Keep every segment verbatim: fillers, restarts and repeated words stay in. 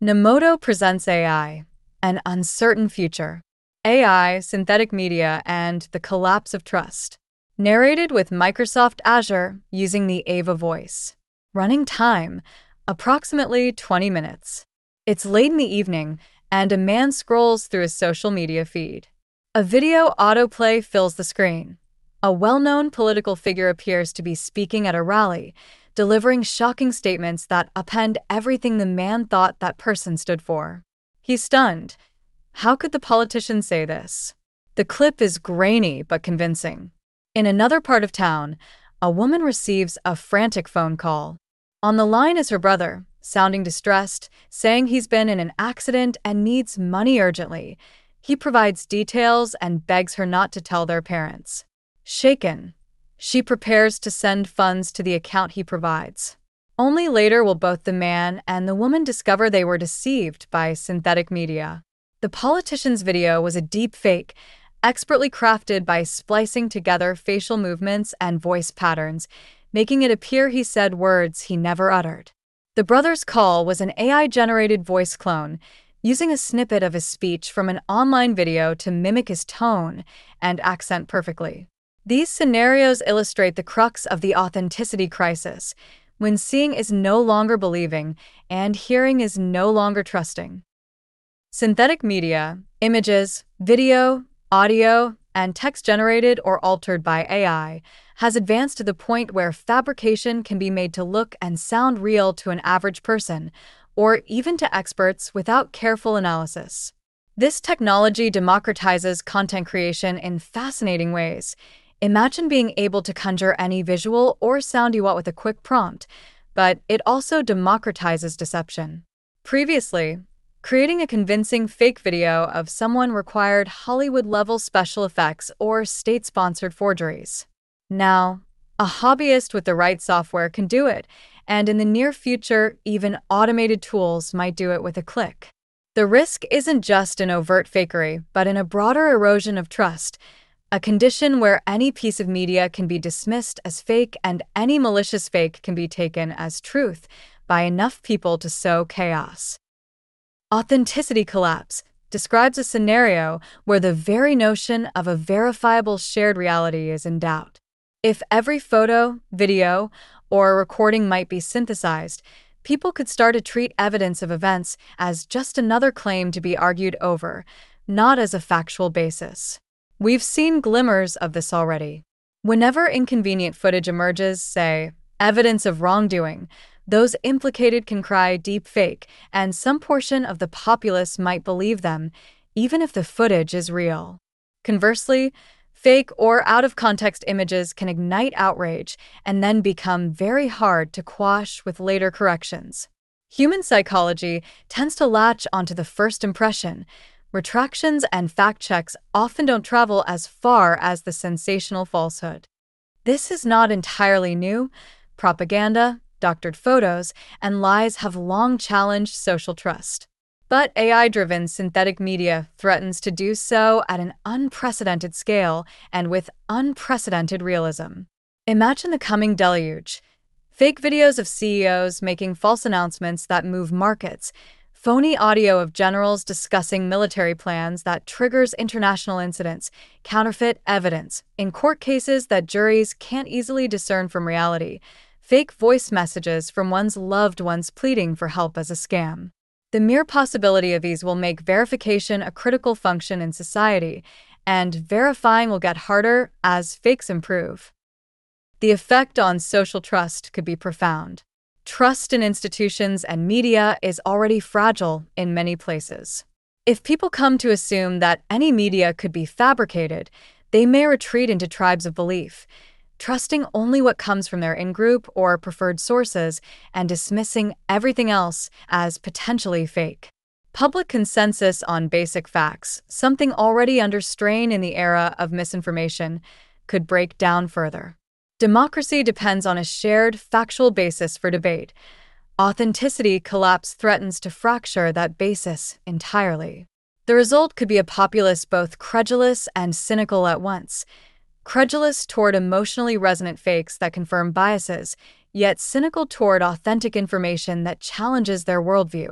Nemoto presents A I, an uncertain future. A I, synthetic media, and the collapse of trust. Narrated with Microsoft Azure using the Ava voice. Running time, approximately twenty minutes. It's late in the evening, and a man scrolls through his social media feed. A video autoplay fills the screen. A well-known political figure appears to be speaking at a rally, delivering shocking statements that upend everything the man thought that person stood for. He's stunned. How could the politician say this? The clip is grainy but convincing. In another part of town, a woman receives a frantic phone call. On the line is her brother, sounding distressed, saying he's been in an accident and needs money urgently. He provides details and begs her not to tell their parents. Shaken, she prepares to send funds to the account he provides. Only later will both the man and the woman discover they were deceived by synthetic media. The politician's video was a deep fake, expertly crafted by splicing together facial movements and voice patterns, making it appear he said words he never uttered. The brother's call was an A I-generated voice clone, using a snippet of his speech from an online video to mimic his tone and accent perfectly. These scenarios illustrate the crux of the authenticity crisis, when seeing is no longer believing and hearing is no longer trusting. Synthetic media, images, video, audio, and text generated or altered by A I has advanced to the point where fabrication can be made to look and sound real to an average person, or even to experts without careful analysis. This technology democratizes content creation in fascinating ways. Imagine being able to conjure any visual or sound you want with a quick prompt, but it also democratizes deception. Previously, creating a convincing fake video of someone required Hollywood-level special effects or state-sponsored forgeries. Now, a hobbyist with the right software can do it, and in the near future, even automated tools might do it with a click. The risk isn't just in overt fakery, but in a broader erosion of trust, a condition where any piece of media can be dismissed as fake and any malicious fake can be taken as truth by enough people to sow chaos. Authenticity collapse describes a scenario where the very notion of a verifiable shared reality is in doubt. If every photo, video, or recording might be synthesized, people could start to treat evidence of events as just another claim to be argued over, not as a factual basis. We've seen glimmers of this already. Whenever inconvenient footage emerges, say, evidence of wrongdoing, those implicated can cry deep fake, and some portion of the populace might believe them, even if the footage is real. Conversely, fake or out-of-context images can ignite outrage and then become very hard to quash with later corrections. Human psychology tends to latch onto the first impression. Retractions and fact-checks often don't travel as far as the sensational falsehood. This is not entirely new. Propaganda, doctored photos, and lies have long challenged social trust. But A I-driven synthetic media threatens to do so at an unprecedented scale and with unprecedented realism. Imagine the coming deluge. Fake videos of C E Os making false announcements that move markets, phony audio of generals discussing military plans that triggers international incidents, counterfeit evidence in court cases that juries can't easily discern from reality, fake voice messages from one's loved ones pleading for help as a scam. The mere possibility of these will make verification a critical function in society, and verifying will get harder as fakes improve. The effect on social trust could be profound. Trust in institutions and media is already fragile in many places. If people come to assume that any media could be fabricated, they may retreat into tribes of belief, trusting only what comes from their in-group or preferred sources and dismissing everything else as potentially fake. Public consensus on basic facts, something already under strain in the era of misinformation, could break down further. Democracy depends on a shared, factual basis for debate. Authenticity collapse threatens to fracture that basis entirely. The result could be a populace both credulous and cynical at once. Credulous toward emotionally resonant fakes that confirm biases, yet cynical toward authentic information that challenges their worldview,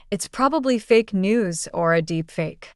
it's probably fake news or a deep fake.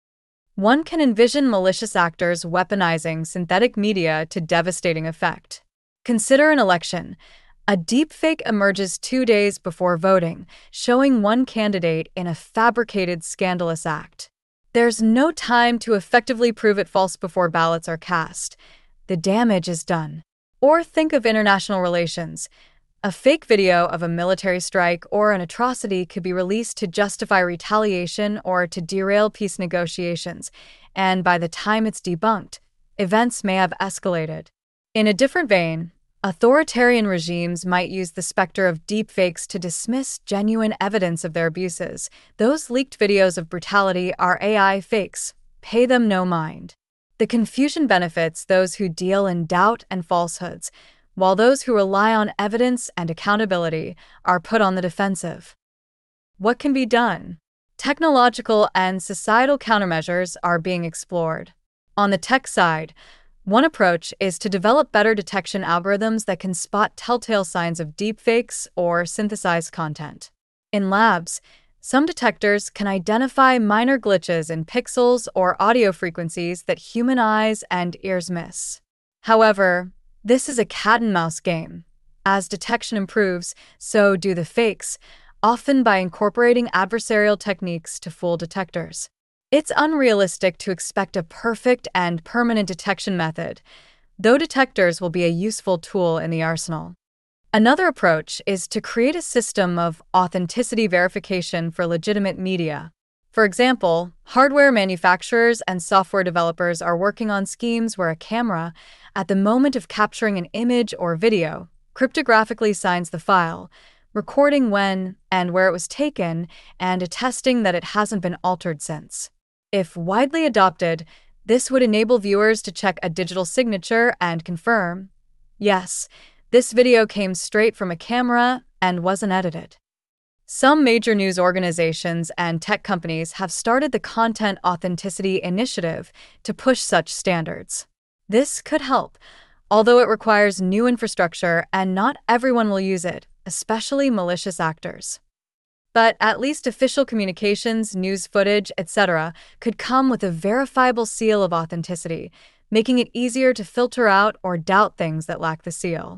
One can envision malicious actors weaponizing synthetic media to devastating effect. Consider an election. A deepfake emerges two days before voting, showing one candidate in a fabricated, scandalous act. There's no time to effectively prove it false before ballots are cast. The damage is done. Or think of international relations. A fake video of a military strike or an atrocity could be released to justify retaliation or to derail peace negotiations, and by the time it's debunked, events may have escalated. In a different vein, authoritarian regimes might use the specter of deepfakes to dismiss genuine evidence of their abuses. Those leaked videos of brutality are A I fakes. Pay them no mind. The confusion benefits those who deal in doubt and falsehoods, while those who rely on evidence and accountability are put on the defensive. What can be done? Technological and societal countermeasures are being explored. On the tech side, one approach is to develop better detection algorithms that can spot telltale signs of deepfakes or synthesized content. In labs, some detectors can identify minor glitches in pixels or audio frequencies that human eyes and ears miss. However, this is a cat-and-mouse game. As detection improves, so do the fakes, often by incorporating adversarial techniques to fool detectors. It's unrealistic to expect a perfect and permanent detection method, though detectors will be a useful tool in the arsenal. Another approach is to create a system of authenticity verification for legitimate media. For example, hardware manufacturers and software developers are working on schemes where a camera, at the moment of capturing an image or video, cryptographically signs the file, recording when and where it was taken and attesting that it hasn't been altered since. If widely adopted, this would enable viewers to check a digital signature and confirm, yes, this video came straight from a camera and wasn't edited. Some major news organizations and tech companies have started the Content Authenticity Initiative to push such standards. This could help, although it requires new infrastructure and not everyone will use it, especially malicious actors. But at least official communications, news footage, et cetera could come with a verifiable seal of authenticity, making it easier to filter out or doubt things that lack the seal.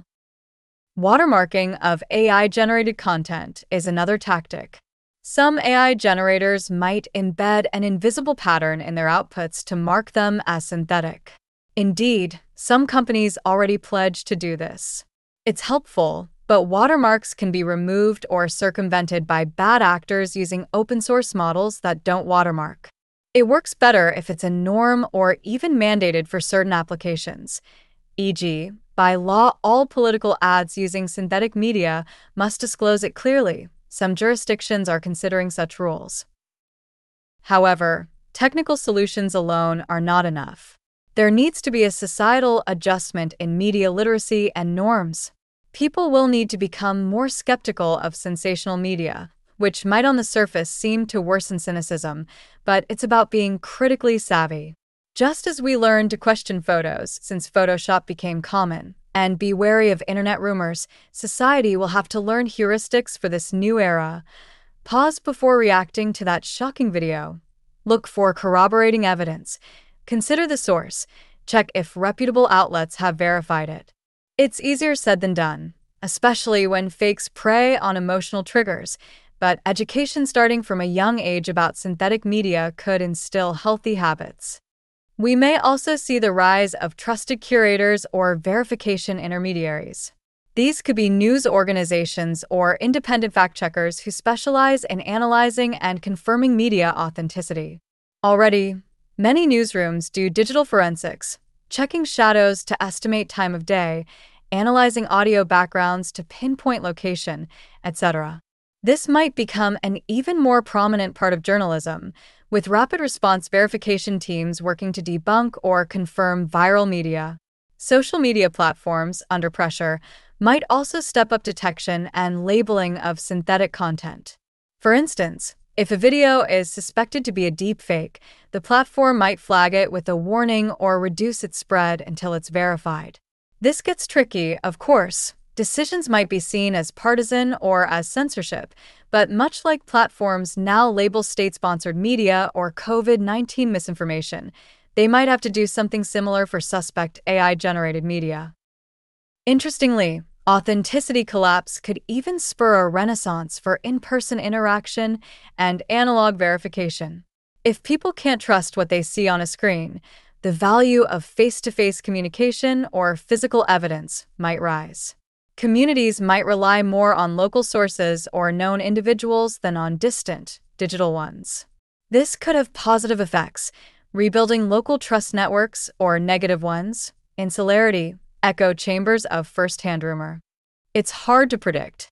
Watermarking of A I-generated content is another tactic. Some A I generators might embed an invisible pattern in their outputs to mark them as synthetic. Indeed, some companies already pledge to do this. It's helpful, but watermarks can be removed or circumvented by bad actors using open-source models that don't watermark. It works better if it's a norm or even mandated for certain applications. for example, by law, all political ads using synthetic media must disclose it clearly. Some jurisdictions are considering such rules. However, technical solutions alone are not enough. There needs to be a societal adjustment in media literacy and norms. People will need to become more skeptical of sensational media, which might on the surface seem to worsen cynicism, but it's about being critically savvy. Just as we learned to question photos since Photoshop became common, and be wary of internet rumors, society will have to learn heuristics for this new era. Pause before reacting to that shocking video. Look for corroborating evidence. Consider the source. Check if reputable outlets have verified it. It's easier said than done, especially when fakes prey on emotional triggers, but education starting from a young age about synthetic media could instill healthy habits. We may also see the rise of trusted curators or verification intermediaries. These could be news organizations or independent fact-checkers who specialize in analyzing and confirming media authenticity. Already, many newsrooms do digital forensics, checking shadows to estimate time of day, analyzing audio backgrounds to pinpoint location, et cetera. This might become an even more prominent part of journalism, with rapid response verification teams working to debunk or confirm viral media. Social media platforms, under pressure, might also step up detection and labeling of synthetic content. For instance, if a video is suspected to be a deepfake, the platform might flag it with a warning or reduce its spread until it's verified. This gets tricky, of course. Decisions might be seen as partisan or as censorship, but much like platforms now label state-sponsored media or COVID nineteen misinformation, they might have to do something similar for suspect A I-generated media. Interestingly, authenticity collapse could even spur a renaissance for in-person interaction and analog verification. If people can't trust what they see on a screen, the value of face-to-face communication or physical evidence might rise. Communities might rely more on local sources or known individuals than on distant, digital ones. This could have positive effects, rebuilding local trust networks, or negative ones, insularity, echo chambers of first-hand rumor. It's hard to predict.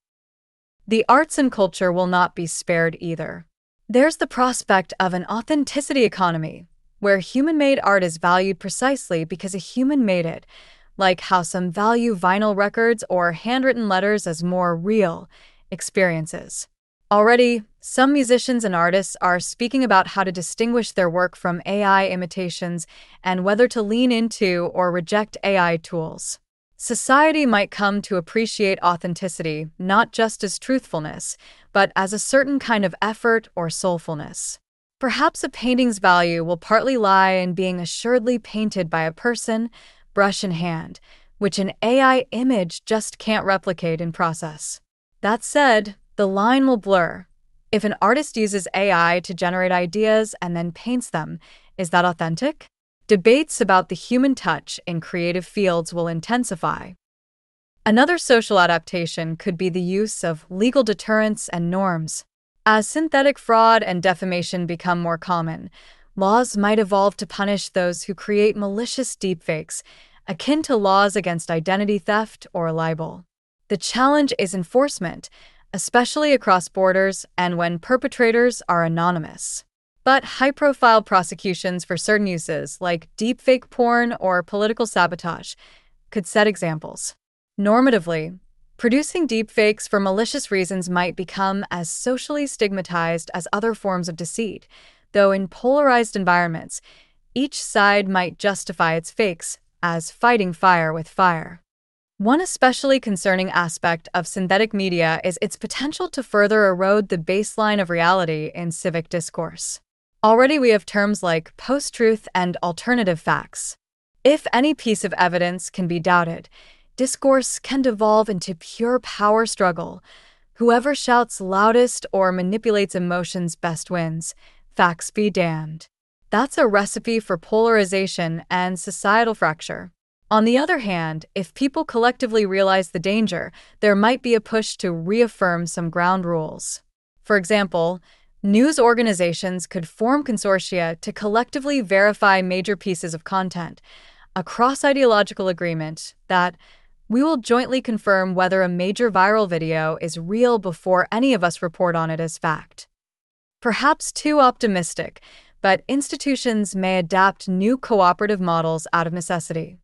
The arts and culture will not be spared either. There's the prospect of an authenticity economy, where human-made art is valued precisely because a human made it, like how some value vinyl records or handwritten letters as more real experiences. Already, some musicians and artists are speaking about how to distinguish their work from A I imitations and whether to lean into or reject A I tools. Society might come to appreciate authenticity not just as truthfulness, but as a certain kind of effort or soulfulness. Perhaps a painting's value will partly lie in being assuredly painted by a person, brush in hand, which an A I image just can't replicate in process. That said, the line will blur. If an artist uses A I to generate ideas and then paints them, is that authentic? Debates about the human touch in creative fields will intensify. Another social adaptation could be the use of legal deterrence and norms. As synthetic fraud and defamation become more common, laws might evolve to punish those who create malicious deepfakes, akin to laws against identity theft or libel. The challenge is enforcement, especially across borders and when perpetrators are anonymous. But high-profile prosecutions for certain uses, like deepfake porn or political sabotage, could set examples. Normatively, producing deepfakes for malicious reasons might become as socially stigmatized as other forms of deceit, though in polarized environments, each side might justify its fakes as fighting fire with fire. One especially concerning aspect of synthetic media is its potential to further erode the baseline of reality in civic discourse. Already we have terms like post-truth and alternative facts. If any piece of evidence can be doubted, discourse can devolve into pure power struggle. Whoever shouts loudest or manipulates emotions best wins. Facts be damned. That's a recipe for polarization and societal fracture. On the other hand, if people collectively realize the danger, there might be a push to reaffirm some ground rules. For example, news organizations could form consortia to collectively verify major pieces of content, a cross-ideological agreement that we will jointly confirm whether a major viral video is real before any of us report on it as fact. Perhaps too optimistic, but institutions may adapt new cooperative models out of necessity.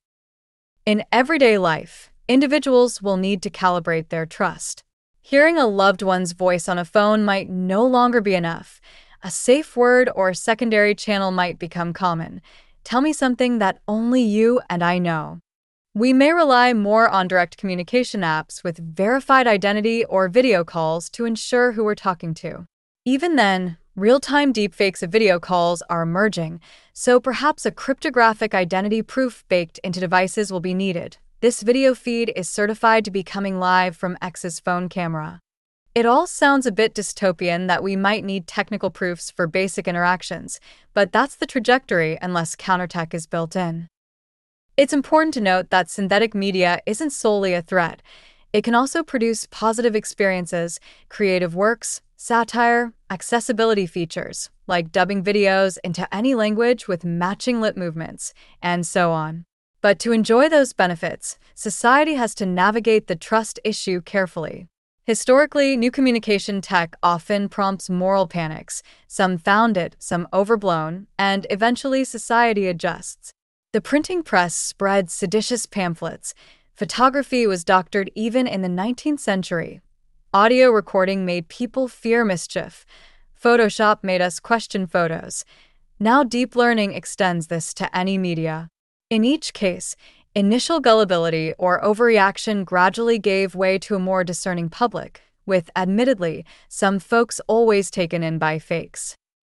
In everyday life, individuals will need to calibrate their trust. Hearing a loved one's voice on a phone might no longer be enough. A safe word or secondary channel might become common. Tell me something that only you and I know. We may rely more on direct communication apps with verified identity or video calls to ensure who we're talking to. Even then, real-time deepfakes of video calls are emerging, so perhaps a cryptographic identity proof baked into devices will be needed. This video feed is certified to be coming live from X's phone camera. It all sounds a bit dystopian that we might need technical proofs for basic interactions, but that's the trajectory unless countertech is built in. It's important to note that synthetic media isn't solely a threat. It can also produce positive experiences, creative works, satire, accessibility features, like dubbing videos into any language with matching lip movements, and so on. But to enjoy those benefits, society has to navigate the trust issue carefully. Historically, new communication tech often prompts moral panics. Some founded, some overblown, and eventually society adjusts. The printing press spread seditious pamphlets. Photography was doctored even in the nineteenth century. Audio recording made people fear mischief. Photoshop made us question photos. Now deep learning extends this to any media. In each case, Initial gullibility or overreaction gradually gave way to a more discerning public, with, admittedly, some folks always taken in by fakes.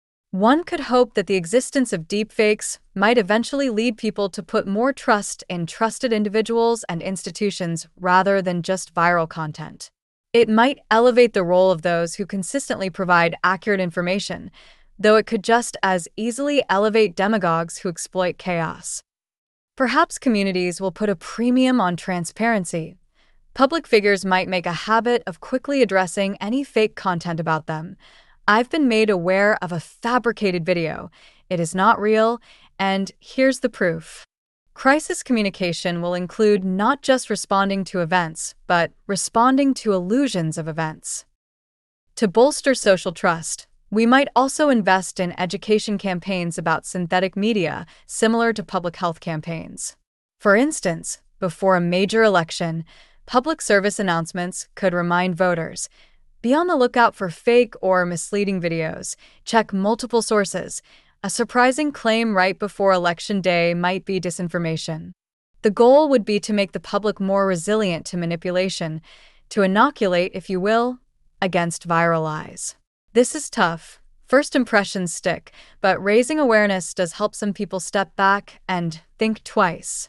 One could hope that the existence of deepfakes might eventually lead people to put more trust in trusted individuals and institutions rather than just viral content. It might elevate the role of those who consistently provide accurate information, though it could just as easily elevate demagogues who exploit chaos. Perhaps communities will put a premium on transparency. Public figures might make a habit of quickly addressing any fake content about them. I've been made aware of a fabricated video. It is not real, and here's the proof. Crisis communication will include not just responding to events, but responding to illusions of events. To bolster social trust, we might also invest in education campaigns about synthetic media, similar to public health campaigns. For instance, before a major election, public service announcements could remind voters, be on the lookout for fake or misleading videos. Check multiple sources. A surprising claim right before Election Day might be disinformation. The goal would be to make the public more resilient to manipulation, to inoculate, if you will, against viral lies. This is tough. First impressions stick, but raising awareness does help some people step back and think twice.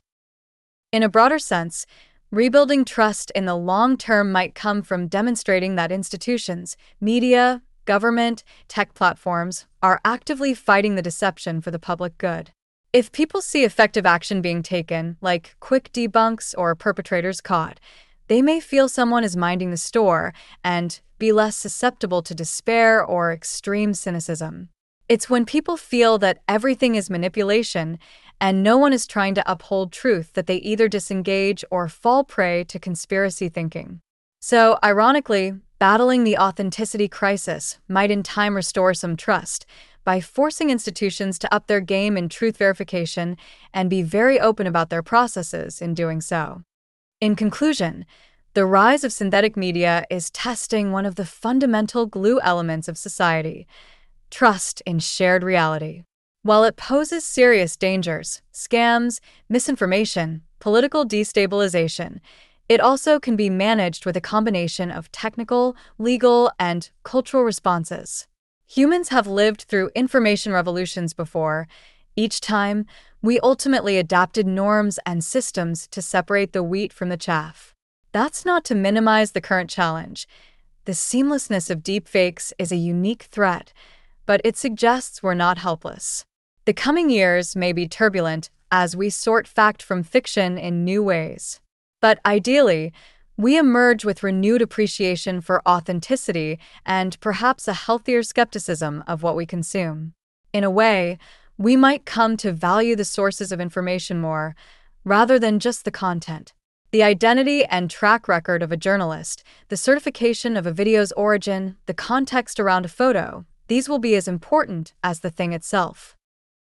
In a broader sense, rebuilding trust in the long term might come from demonstrating that institutions, media, government, tech platforms are actively fighting the deception for the public good. If people see effective action being taken, like quick debunks or perpetrators caught, they may feel someone is minding the store and be less susceptible to despair or extreme cynicism. It's when people feel that everything is manipulation and no one is trying to uphold truth that they either disengage or fall prey to conspiracy thinking. So, ironically, battling the authenticity crisis might in time restore some trust by forcing institutions to up their game in truth verification and be very open about their processes in doing so. In conclusion, the rise of synthetic media is testing one of the fundamental glue elements of society: trust in shared reality. While it poses serious dangers, scams, misinformation, political destabilization, it also can be managed with a combination of technical, legal, and cultural responses. Humans have lived through information revolutions before. Each time, we ultimately adapted norms and systems to separate the wheat from the chaff. That's not to minimize the current challenge. The seamlessness of deepfakes is a unique threat, but it suggests we're not helpless. The coming years may be turbulent as we sort fact from fiction in new ways. But ideally, we emerge with renewed appreciation for authenticity and perhaps a healthier skepticism of what we consume. In a way, we might come to value the sources of information more, rather than just the content. The identity and track record of a journalist, the certification of a video's origin, the context around a photo, these will be as important as the thing itself.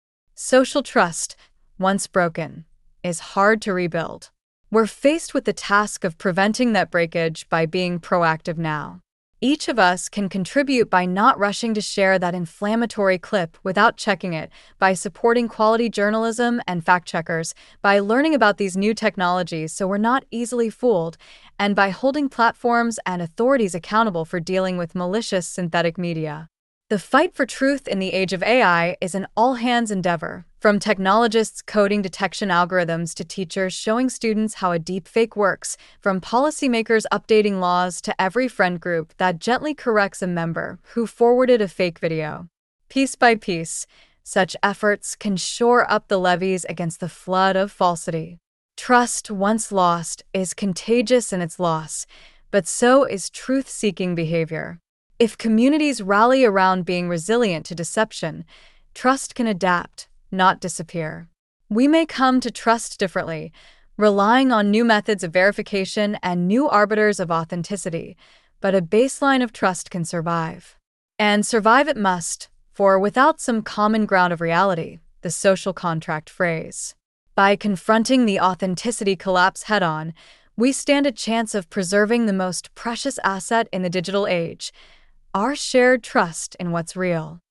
Social trust, once broken, is hard to rebuild. We're faced with the task of preventing that breakage by being proactive now. Each of us can contribute by not rushing to share that inflammatory clip without checking it, by supporting quality journalism and fact-checkers, by learning about these new technologies so we're not easily fooled, and by holding platforms and authorities accountable for dealing with malicious synthetic media. The fight for truth in the age of A I is an all-hands endeavor, from technologists coding detection algorithms to teachers showing students how a deepfake works, from policymakers updating laws to every friend group that gently corrects a member who forwarded a fake video. Piece by piece, such efforts can shore up the levees against the flood of falsity. Trust, once lost, is contagious in its loss, but so is truth-seeking behavior. If communities rally around being resilient to deception, trust can adapt, not disappear. We may come to trust differently, relying on new methods of verification and new arbiters of authenticity, but a baseline of trust can survive. And survive it must, for without some common ground of reality, the social contract phrase. By confronting the authenticity collapse head-on, we stand a chance of preserving the most precious asset in the digital age: our shared trust in what's real.